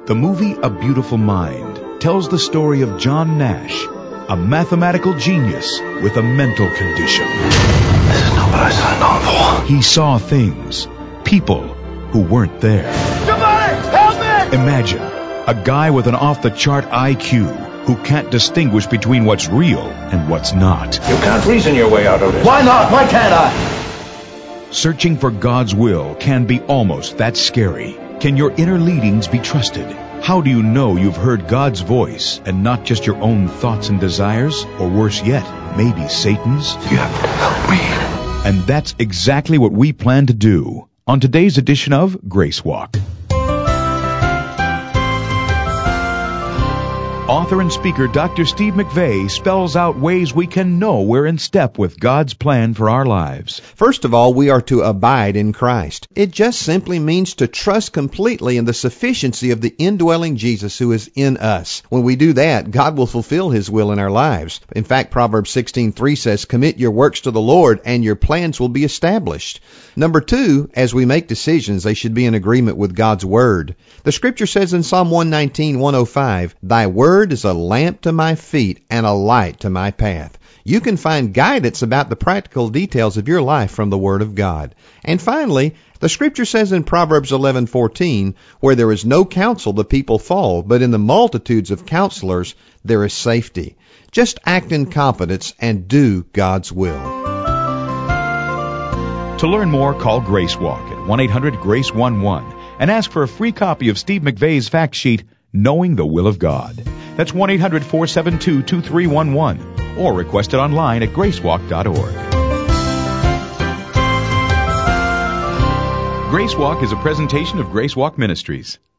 The movie A Beautiful Mind tells the story of John Nash, a mathematical genius with a mental condition. This is no place I'm known for. He saw things, people who weren't there. Somebody, help me! Imagine a guy with an off-the-chart IQ who can't distinguish between what's real and what's not. You can't reason your way out of this. Why not? Why can't I? Searching for God's will can be almost that scary. Can your inner leadings be trusted? How do you know you've heard God's voice and not just your own thoughts and desires? Or worse yet, maybe Satan's? You have to help me. And that's exactly what we plan to do on today's edition of Grace Walk. Author and speaker Dr. Steve McVey spells out ways we can know we're in step with God's plan for our lives. First of all, we are to abide in Christ. It just simply means to trust completely in the sufficiency of the indwelling Jesus who is in us. When we do that, God will fulfill His will in our lives. In fact, Proverbs 16:3 says, "Commit your works to the Lord, and your plans will be established." Number two, as we make decisions, they should be in agreement with God's Word. The Scripture says in Psalm 119:105, "Thy word is a lamp to my feet and a light to my path." You can find guidance about the practical details of your life from the Word of God. And finally, the Scripture says in Proverbs 11:14, "Where there is no counsel, the people fall, but in the multitudes of counselors there is safety." Just act in confidence and do God's will. To learn more, call Grace Walk at 1-800-GRACE-11 and ask for a free copy of Steve McVey's fact sheet, Knowing the Will of God. That's 1-800-472-2311 or request it online at gracewalk.org. Grace Walk is a presentation of Grace Walk Ministries.